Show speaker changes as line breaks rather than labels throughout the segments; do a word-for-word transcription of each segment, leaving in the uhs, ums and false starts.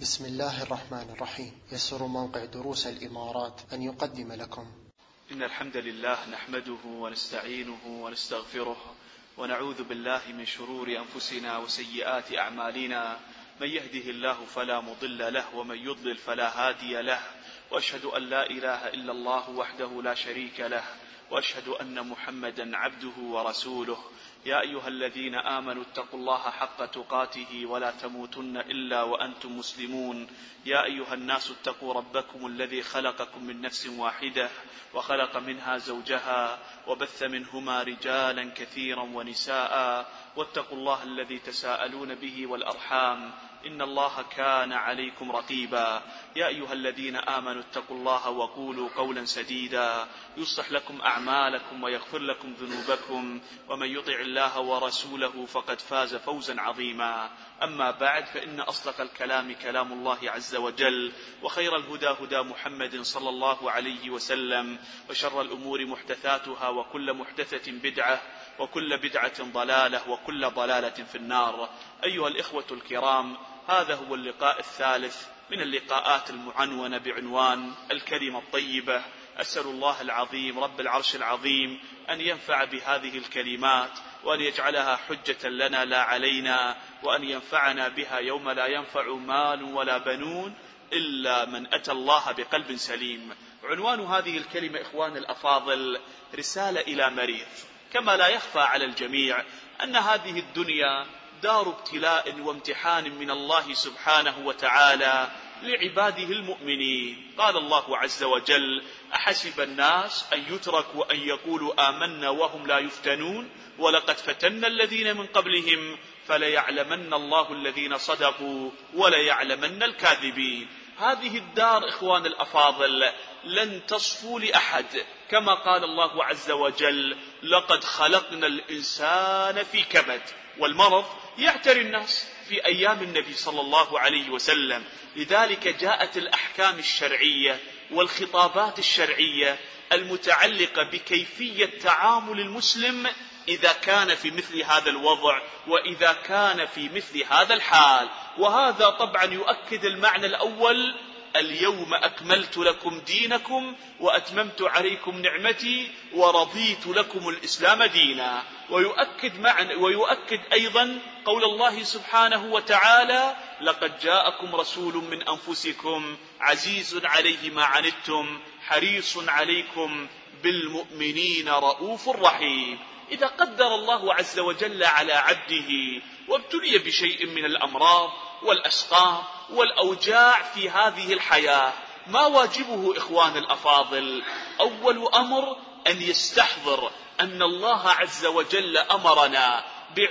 بسم الله الرحمن الرحيم. يسر موقع دروس الإمارات أن يقدم لكم
إن الحمد لله نحمده ونستعينه ونستغفره ونعوذ بالله من شرور أنفسنا وسيئات أعمالنا. من يهده الله فلا مضل له ومن يضلل فلا هادي له، وأشهد أن لا إله إلا الله وحده لا شريك له، وأشهد أن محمدا عبده ورسوله. يا أيها الذين آمنوا اتقوا الله حق تقاته ولا تموتن إلا وأنتم مسلمون. يا أيها الناس اتقوا ربكم الذي خلقكم من نفس واحدة وخلق منها زوجها وبث منهما رجالا كثيرا ونساء، واتقوا الله الذي تساءلون به والأرحام إن الله كان عليكم رقيبا. يا أيها الذين آمنوا اتقوا الله وقولوا قولا سديدا يصلح لكم أعمالكم ويغفر لكم ذنوبكم، ومن يطع الله ورسوله فقد فاز فوزا عظيما. أما بعد، فإن أصدق الكلام كلام الله عز وجل، وخير الهدى هدى محمد صلى الله عليه وسلم، وشر الأمور محدثاتها، وكل محدثة بدعة، وكل بدعة ضلالة، وكل ضلالة في النار. أيها الإخوة الكرام، هذا هو اللقاء الثالث من اللقاءات المعنونة بعنوان الكلمة الطيبة. أسأل الله العظيم رب العرش العظيم أن ينفع بهذه الكلمات، وأن يجعلها حجة لنا لا علينا، وأن ينفعنا بها يوم لا ينفع مال ولا بنون إلا من أتى الله بقلب سليم. عنوان هذه الكلمة إخوان الأفاضل رسالة إلى مريض. كما لا يخفى على الجميع أن هذه الدنيا دار ابتلاء وامتحان من الله سبحانه وتعالى لعباده المؤمنين. قال الله عز وجل: أحسب الناس أن يتركوا أن يقولوا آمنا وهم لا يفتنون ولقد فتنا الذين من قبلهم فليعلمن الله الذين صدقوا وليعلمن الكاذبين. هذه الدار إخوان الأفاضل لن تصفو لأحد، كما قال الله عز وجل: لقد خلقنا الإنسان في كبد. والمرض يعتري الناس في أيام النبي صلى الله عليه وسلم، لذلك جاءت الأحكام الشرعية والخطابات الشرعية المتعلقة بكيفية تعامل المسلم إذا كان في مثل هذا الوضع وإذا كان في مثل هذا الحال. وهذا طبعا يؤكد المعنى الأول: اليوم أكملت لكم دينكم وأتممت عليكم نعمتي ورضيت لكم الإسلام دينا. ويؤكد, معنى ويؤكد أيضا قول الله سبحانه وتعالى: لقد جاءكم رسول من أنفسكم عزيز عليه ما عنتم حريص عليكم بالمؤمنين رؤوف رحيم. إذا قدر الله عز وجل على عبده وابتلي بشيء من الأمراض والأسقام والأوجاع في هذه الحياة، ما واجبه إخوان الأفاضل؟ أول أمر أن يستحضر أن الله عز وجل أمرنا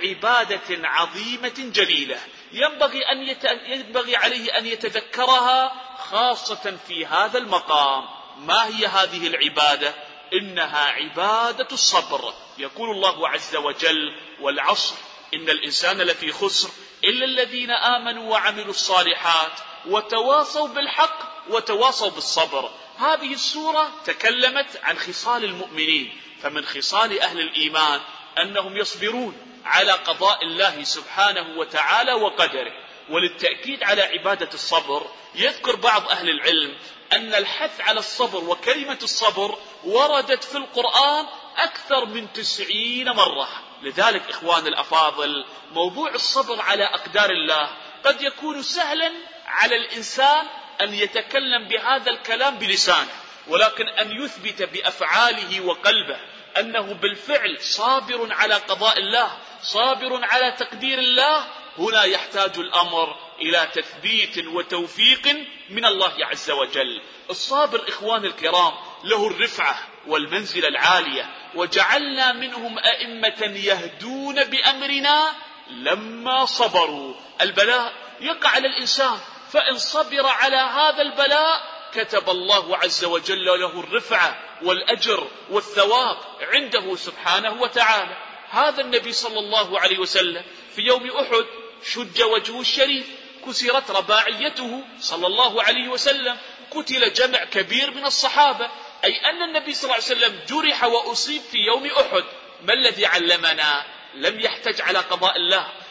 بعبادة عظيمة جليلة ينبغي, أن يت... ينبغي عليه أن يتذكرها خاصة في هذا المقام. ما هي هذه العبادة؟ إنها عبادة الصبر. يقول الله عز وجل: والعصر إن الإنسان لفي خسر إلا الذين آمنوا وعملوا الصالحات وتواصوا بالحق وتواصوا بالصبر. هذه السورة تكلمت عن خصال المؤمنين، فمن خصال أهل الإيمان أنهم يصبرون على قضاء الله سبحانه وتعالى وقدره. وللتأكيد على عبادة الصبر يذكر بعض أهل العلم أن الحث على الصبر وكلمة الصبر وردت في القرآن أكثر من تسعين مرة. لذلك إخوان الأفاضل، موضوع الصبر على أقدار الله قد يكون سهلا على الإنسان أن يتكلم بهذا الكلام بلسانه، ولكن أن يثبت بأفعاله وقلبه أنه بالفعل صابر على قضاء الله، صابر على تقدير الله، هنا يحتاج الأمر إلى تثبيت وتوفيق من الله عز وجل. الصابر إخوان الكرام له الرفعة والمنزلة العالية، وجعلنا منهم أئمة يهدون بأمرنا لما صبروا. البلاء يقع على الإنسان، فإن صبر على هذا البلاء كتب الله عز وجل له الرفعة والأجر والثواب عنده سبحانه وتعالى. هذا النبي صلى الله عليه وسلم في يوم أحد شج وجهه الشريف، كسرت رباعيته صلى الله عليه وسلم، قتل جمع كبير من الصحابة، أي أن النبي صلى الله عليه وسلم جرح وأصيب في يوم أحد. ما الذي علمنا؟ لم يحتج على قضاء الله،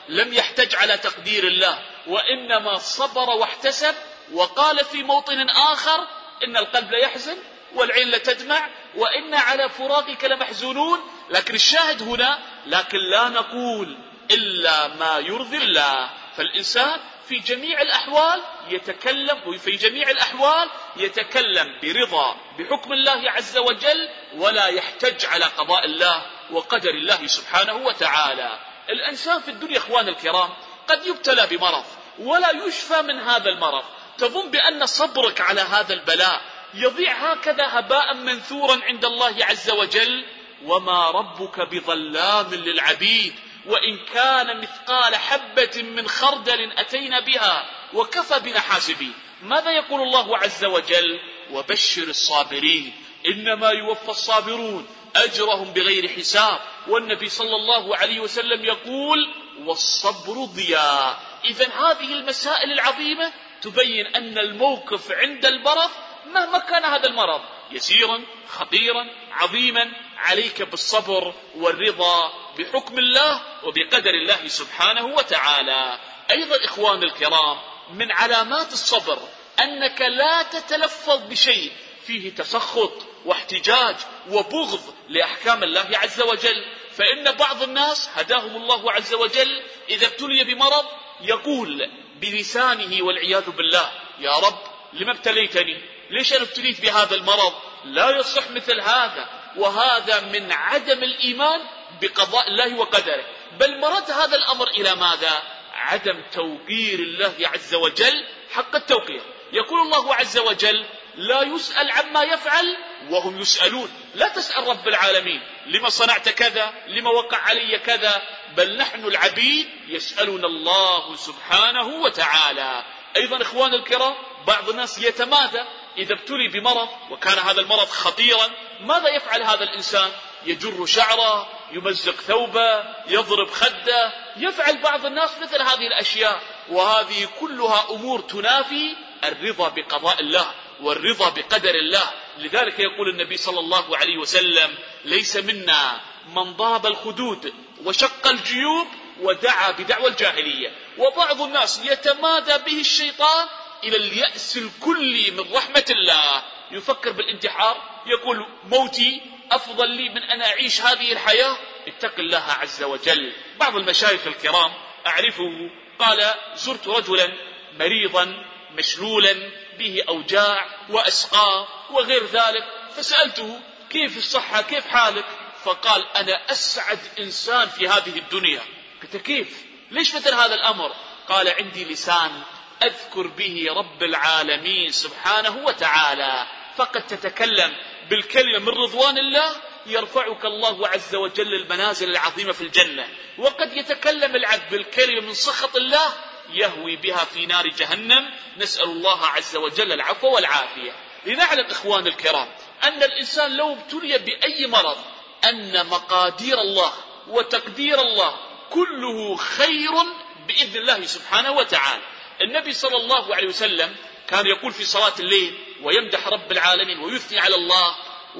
لم يحتج على تقدير الله، وإنما صبر واحتسب. وقال في موطن آخر إن القلب ليحزن والعين لتدمع وإن على فراقك لمحزونون. لكن الشاهد هنا، لكن لا نقول إلا ما يرضي الله. فالإنسان في جميع الأحوال يتكلم وفي جميع الأحوال يتكلم برضا بحكم الله عز وجل، ولا يحتج على قضاء الله وقدر الله سبحانه وتعالى. الإنسان في الدنيا إخوان الكرام قد يبتلى بمرض ولا يشفى من هذا المرض، تظن بأن صبرك على هذا البلاء يضيع هكذا هباء منثورا عند الله عز وجل. وما ربك بظلام للعبيد، وإن كان مثقال حبة من خردل أتينا بها وكفى بنا حاسبين. ماذا يقول الله عز وجل؟ وبشر الصابرين إنما يوفى الصابرون أجرهم بغير حساب. والنبي صلى الله عليه وسلم يقول والصبر ضياء. إذن هذه المسائل العظيمة تبين أن الموقف عند المرض مهما كان هذا المرض يسيرا خطيرا عظيما، عليك بالصبر والرضا بحكم الله وبقدر الله سبحانه وتعالى. أيضا إخوان الكرام من علامات الصبر أنك لا تتلفظ بشيء فيه تسخط واحتجاج وبغض لأحكام الله عز وجل. فإن بعض الناس هداهم الله عز وجل إذا ابتلي بمرض يقول بلسانه والعياذ بالله يا رب لما ابتليتني؟ ليش أنا ابتليت بهذا المرض؟ لا يصح مثل هذا، وهذا من عدم الإيمان بقضاء الله وقدره. بل مرد هذا الأمر إلى ماذا؟ عدم توقير الله عز وجل حق التوقير. يقول الله عز وجل لا يسأل عما يفعل وهم يسألون. لا تسأل رب العالمين لما صنعت كذا، لما وقع علي كذا، بل نحن العبيد يسألون الله سبحانه وتعالى. أيضا إخوان الكرام بعض الناس يتمادى إذا ابتلي بمرض وكان هذا المرض خطيرا. ماذا يفعل هذا الإنسان؟ يجر شعره، يمزق ثوبه، يضرب خده، يفعل بعض الناس مثل هذه الأشياء، وهذه كلها أمور تنافي الرضا بقضاء الله والرضا بقدر الله. لذلك يقول النبي صلى الله عليه وسلم ليس منا من ضرب الخدود وشق الجيوب ودعا بدعوى الجاهلية. وبعض الناس يتمادى به الشيطان إلى اليأس الكلي من رحمة الله، يفكر بالانتحار، يقول موتي أفضل لي من أن أعيش هذه الحياة. اتق الله عز وجل. بعض المشايخ الكرام أعرفه قال زرت رجلا مريضا مشلولا به أوجاع وأسقام وغير ذلك، فسألته كيف الصحة، كيف حالك؟ فقال أنا أسعد إنسان في هذه الدنيا. قلت كيف؟ ليش مثل هذا الأمر؟ قال عندي لسان أذكر به رب العالمين سبحانه وتعالى، فقد تتكلم بالكلمة من رضوان الله يرفعك الله عز وجل المنازل العظيمة في الجنة، وقد يتكلم العبد بالكلمة من سخط الله يهوي بها في نار جهنم. نسأل الله عز وجل العفو والعافية. لنعلم إخوان الكرام أن الإنسان لو ابتلي بأي مرض أن مقادير الله وتقدير الله كله خير بإذن الله سبحانه وتعالى. النبي صلى الله عليه وسلم كان يقول في صلاة الليل ويمدح رب العالمين ويثني على الله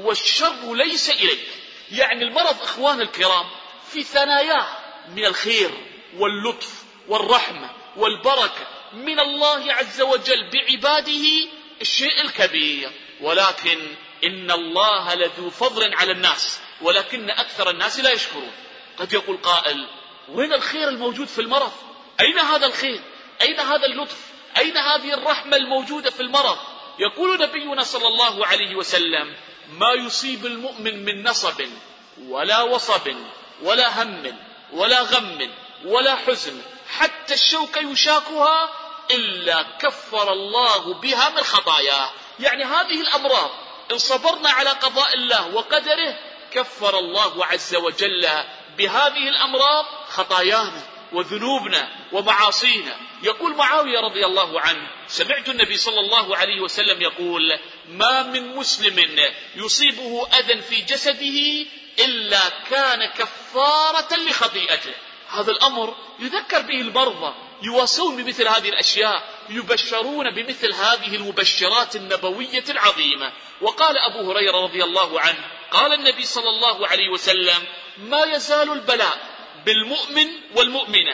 والشر ليس إليك. يعني المرض إخوان الكرام في ثناياه من الخير واللطف والرحمة والبركة من الله عز وجل بعباده الشيء الكبير. ولكن إن الله لذو فضل على الناس ولكن أكثر الناس لا يشكرون. قد يقول قائل وين الخير الموجود في المرض؟ أين هذا الخير؟ أين هذا اللطف؟ أين هذه الرحمة الموجودة في المرض؟ يقول نبينا صلى الله عليه وسلم ما يصيب المؤمن من نصب ولا وصب ولا هم ولا غم ولا حزن حتى الشوك يشاكها إلا كفر الله بها من خطاياه. يعني هذه الأمراض إن صبرنا على قضاء الله وقدره كفر الله عز وجل بهذه الأمراض خطايانا وذنوبنا ومعاصينا. يقول معاوية رضي الله عنه سمعت النبي صلى الله عليه وسلم يقول ما من مسلم يصيبه أذى في جسده إلا كان كفارة لخطيئته. هذا الأمر يذكر به المرضى، يواصون بمثل هذه الأشياء، يبشرون بمثل هذه المبشرات النبوية العظيمة. وقال أبو هريرة رضي الله عنه قال النبي صلى الله عليه وسلم ما يزال البلاء بالمؤمن والمؤمنة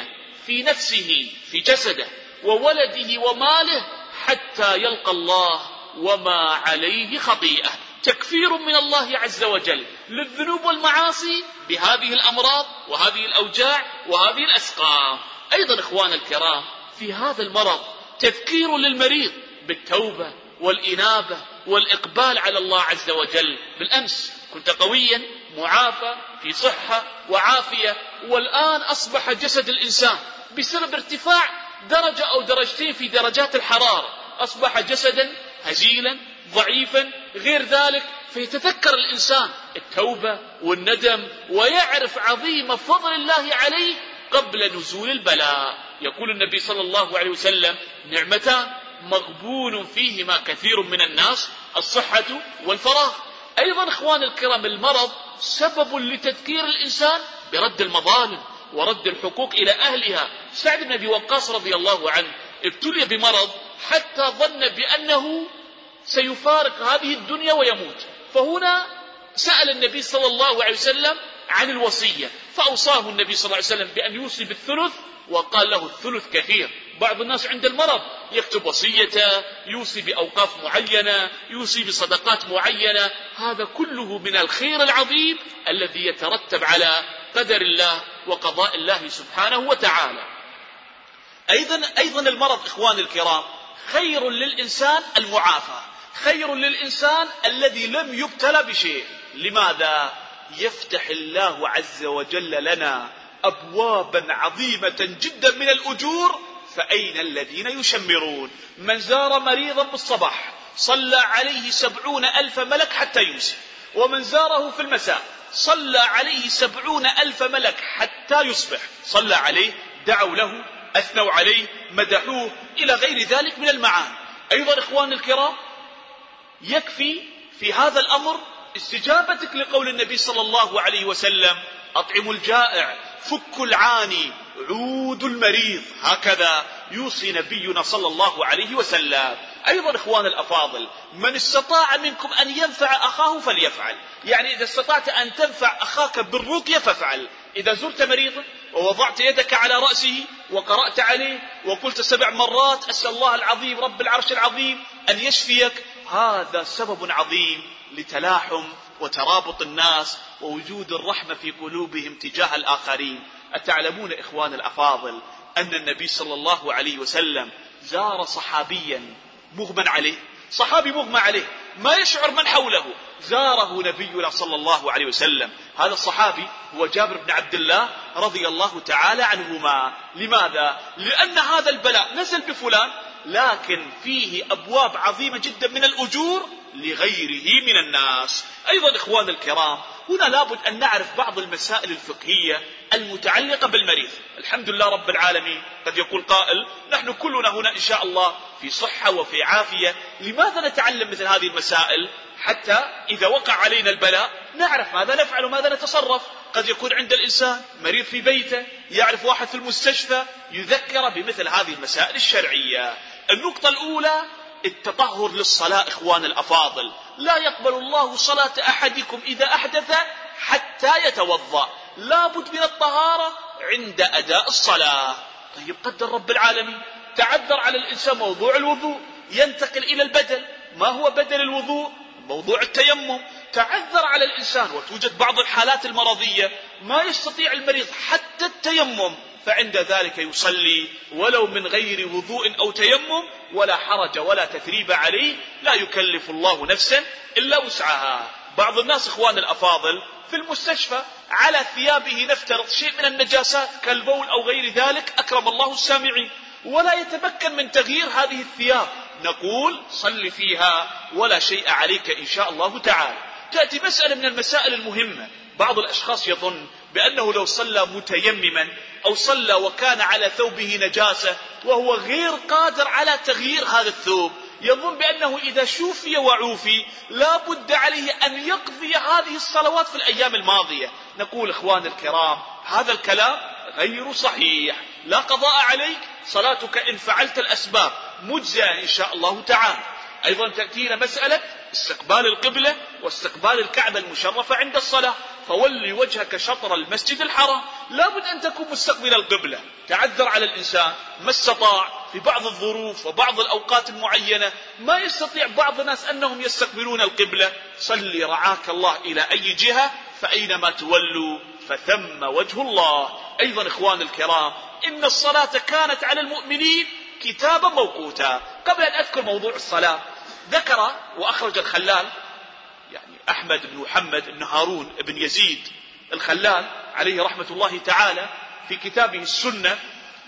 في نفسه في جسده وولده وماله حتى يلقى الله وما عليه خطيئة. تكفير من الله عز وجل للذنوب والمعاصي بهذه الأمراض وهذه الأوجاع وهذه الأسقام. أيضا إخوان الكرام في هذا المرض تذكير للمريض بالتوبة والإنابة والإقبال على الله عز وجل. بالأمس كنت قويا معافى في صحة وعافية، والآن أصبح جسد الإنسان بسبب ارتفاع درجة أو درجتين في درجات الحرارة أصبح جسدا هزيلا ضعيفا غير ذلك. فيتذكر الإنسان التوبة والندم ويعرف عظيم فضل الله عليه قبل نزول البلاء. يقول النبي صلى الله عليه وسلم: نعمتان مغبون فيهما كثير من الناس، الصحة والفراغ. أيضا إخوان الكرام المرض سبب لتذكير الإنسان برد المظالم ورد الحقوق إلى أهلها. سعد بن أبي وقاص رضي الله عنه ابتلي بمرض حتى ظن بأنه سيفارق هذه الدنيا ويموت، فهنا سأل النبي صلى الله عليه وسلم عن الوصية، فأوصاه النبي صلى الله عليه وسلم بأن يوصي بالثلث، وقال له الثلث كثير. بعض الناس عند المرض يكتب وصيته، يوصي بأوقاف معينة، يوصي بصدقات معينة، هذا كله من الخير العظيم الذي يترتب على قدر الله وقضاء الله سبحانه وتعالى.
أيضا, أيضا المرض إخوان الكرام خير للإنسان المعافى، خير للإنسان الذي لم يبتلى بشيء. لماذا؟ يفتح الله عز وجل لنا أبوابا عظيمة جدا من الأجور، فأين الذين يشمرون؟ من زار مريضا بالصباح صلى عليه سبعون ألف ملك حتى يمسي، ومن زاره في المساء صلى عليه سبعون ألف ملك حتى يصبح، صلى عليه، دعوا له، أثنوا عليه، مدحوه، إلى غير ذلك من المعاني. أيضا إخوان الكرام يكفي في هذا الأمر استجابتك لقول النبي صلى الله عليه وسلم: أطعموا الجائع، فكوا العاني، عودوا المريض. هكذا يوصي نبينا صلى الله عليه وسلم. أيضا إخوان الأفاضل من استطاع منكم أن ينفع أخاه فليفعل، يعني إذا استطعت أن تنفع أخاك بالرقية فافعل. إذا زرت مريضا ووضعت يدك على رأسه وقرأت عليه وقلت سبع مرات أسأل الله العظيم رب العرش العظيم أن يشفيك، هذا سبب عظيم لتلاحم وترابط الناس ووجود الرحمة في قلوبهم تجاه الآخرين. أتعلمون إخوان الأفاضل أن النبي صلى الله عليه وسلم زار صحابيا مغمى عليه، صحابي مغمى عليه ما يشعر من حوله، زاره نبينا صلى الله عليه وسلم. هذا الصحابي هو جابر بن عبد الله رضي الله تعالى عنهما. لماذا؟ لأن هذا البلاء نزل بفلان، لكن فيه أبواب عظيمة جدا من الأجور لغيره من الناس. أيضا إخوان الكرام هنا لابد أن نعرف بعض المسائل الفقهية المتعلقة بالمريض. الحمد لله رب العالمين، قد يقول قائل نحن كلنا هنا إن شاء الله في صحة وفي عافية، لماذا نتعلم مثل هذه المسائل؟ حتى إذا وقع علينا البلاء نعرف ماذا نفعل وماذا نتصرف. قد يكون عند الإنسان مريض في بيته، يعرف واحد في المستشفى يذكر بمثل هذه المسائل الشرعية. النقطة الأولى التطهر للصلاة. إخوان الأفاضل لا يقبل الله صلاة أحدكم إذا أحدث حتى يتوضأ، لابد من الطهارة عند أداء الصلاة. طيب قدر رب العالمين تعذر على الإنسان موضوع الوضوء، ينتقل إلى البدل. ما هو بدل الوضوء؟ موضوع التيمم. تعذر على الإنسان وتوجد بعض الحالات المرضية ما يستطيع المريض حتى التيمم، فعند ذلك يصلي ولو من غير وضوء أو تيمم، ولا حرج ولا تثريب عليه، لا يكلف الله نفسا إلا وسعها. بعض الناس إخوان الأفاضل في المستشفى على ثيابه نفترض شيء من النجاسات كالبول أو غير ذلك، أكرم الله السامعين، ولا يتمكن من تغيير هذه الثياب، نقول صل فيها ولا شيء عليك إن شاء الله تعالى. تأتي مسألة من المسائل المهمة، بعض الأشخاص يظن بأنه لو صلى متيمما أو صلى وكان على ثوبه نجاسة وهو غير قادر على تغيير هذا الثوب، يظن بأنه إذا شوفي وعوفي لا بد عليه أن يقضي هذه الصلوات في الأيام الماضية. نقول إخوان الكرام هذا الكلام غير صحيح، لا قضاء عليك، صلاتك إن فعلت الأسباب مجزئة إن شاء الله تعالى. أيضا تأتينا مسألة استقبال القبلة واستقبال الكعبة المشرفة عند الصلاة،
فولي وجهك شطر المسجد الحرام. لابد أن تكون مستقبل القبلة. تعذر على الإنسان ما استطاع في بعض الظروف وبعض الأوقات المعينة ما يستطيع بعض الناس أنهم يستقبلون القبلة، صلي رعاك الله إلى أي جهة، فأينما تولوا فثم وجه الله. أيضا إخوان الكرام، إن الصلاة كانت على المؤمنين كتابا موقوتا. قبل أن أذكر موضوع الصلاة، ذكر وأخرج الخلال، يعني أحمد بن محمد بن هارون بن يزيد الخلال عليه رحمة الله تعالى في كتابه السنة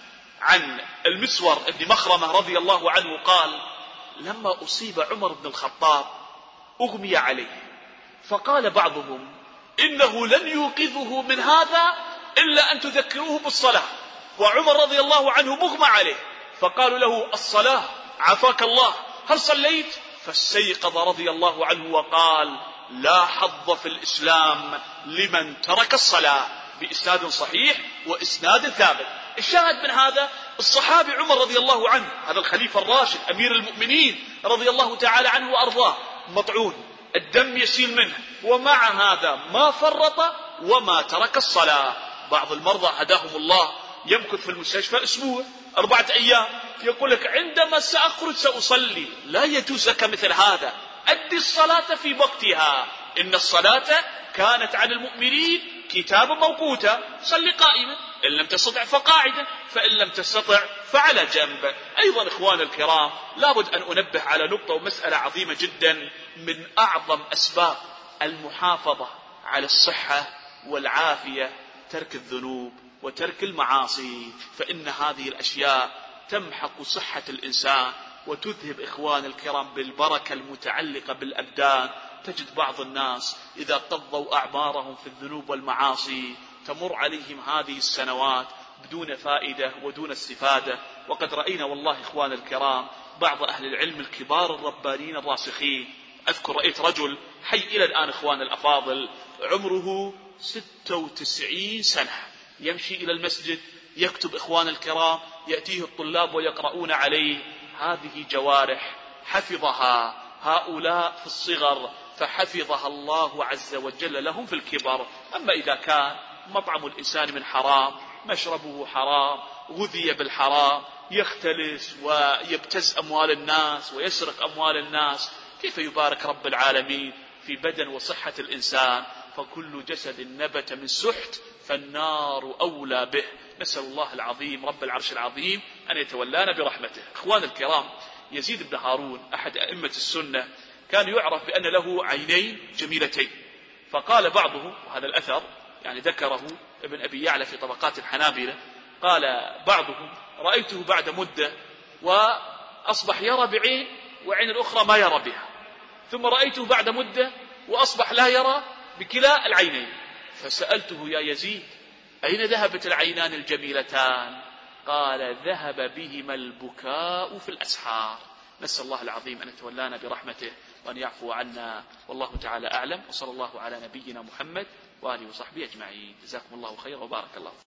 عن المسور بن مخرمة رضي الله عنه قال: لما أصيب عمر بن الخطاب أغمي عليه، فقال بعضهم: إنه لن يوقظه من هذا إلا أن تذكروه بالصلاة. وعمر رضي الله عنه مغمى عليه، فقالوا له: الصلاة عافاك الله، هل صليت؟ فاستيقظ رضي الله عنه وقال: لا حظ في الإسلام لمن ترك الصلاة، بإسناد صحيح وإسناد ثابت. الشاهد من هذا الصحابي عمر رضي الله عنه، هذا الخليفة الراشد أمير المؤمنين رضي الله تعالى عنه وأرضاه، مطعون الدم يسيل منه، ومع هذا ما فرط وما ترك الصلاة. بعض المرضى هداهم الله يمكث في المستشفى أسبوع أربعة أيام، يقول لك عندما سأخرج سأصلي. لا يجوز لك مثل هذا، أدي الصلاة في وقتها. إن الصلاة كانت على المؤمنين كتابا موقوتا. صل قائما، إن لم تستطع فقاعدا، فإن لم تستطع فعلى جنب. أيضا إخوان الكرام، لابد أن أنبه على نقطة ومسألة عظيمة جدا من أعظم أسباب المحافظة على الصحة والعافية: ترك الذنوب وترك المعاصي. فإن هذه الأشياء تمحق صحة الإنسان وتذهب إخوان الكرام بالبركة المتعلقة بالأبدان. تجد بعض الناس إذا قضوا أعمارهم في الذنوب والمعاصي تمر عليهم هذه السنوات بدون فائدة ودون استفادة. وقد رأينا والله إخوان الكرام بعض أهل العلم الكبار الربانيين الراسخين. أذكر رأيت رجل حي إلى الآن إخوان الأفاضل، عمره ستة وتسعين سنة، يمشي إلى المسجد يكتب إخوان الكرام، يأتيه الطلاب ويقرؤون عليه. هذه جوارح حفظها هؤلاء في الصغر، فحفظها الله عز وجل لهم في الكبر. أما إذا كان مطعم الإنسان من حرام، مشربه حرام، غذي بالحرام، يختلس ويبتز أموال الناس ويسرق أموال الناس، كيف يبارك رب العالمين في بدن وصحة الإنسان؟ فكل جسد نبت من سحت فالنار أولى به. نسأل الله العظيم رب العرش العظيم أن يتولانا برحمته. إخوان الكرام، يزيد بن هارون أحد أئمة السنة كان يعرف بأن له عينين جميلتين. فقال بعضهم، وهذا الأثر يعني ذكره ابن أبي يعلى في طبقات الحنابلة، قال بعضهم: رأيته بعد مدة وأصبح يرى بعين وعين الأخرى ما يرى بها، ثم رأيته بعد مدة وأصبح لا يرى بكلا العينين. فسألته: يا يزيد، أين ذهبت العينان الجميلتان؟ قال: ذهب بهما البكاء في الأسحار. نسأل الله العظيم أن يتولانا برحمته وأن يعفو عنا، والله تعالى أعلم، وصلى الله على نبينا محمد وآله وصحبه أجمعين. جزاكم الله خيرا وبارك الله.